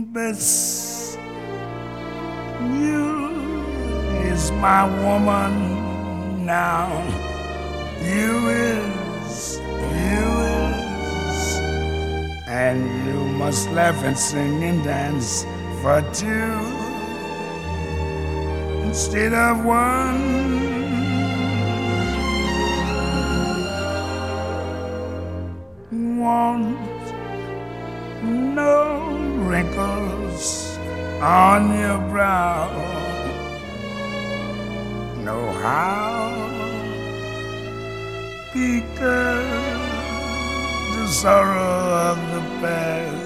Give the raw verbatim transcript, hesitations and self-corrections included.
This you is my woman now. You is, you is, and you must laugh and sing and dance for two instead of one. Want no wrinkles on your brow. Know how? Because the sorrow of the past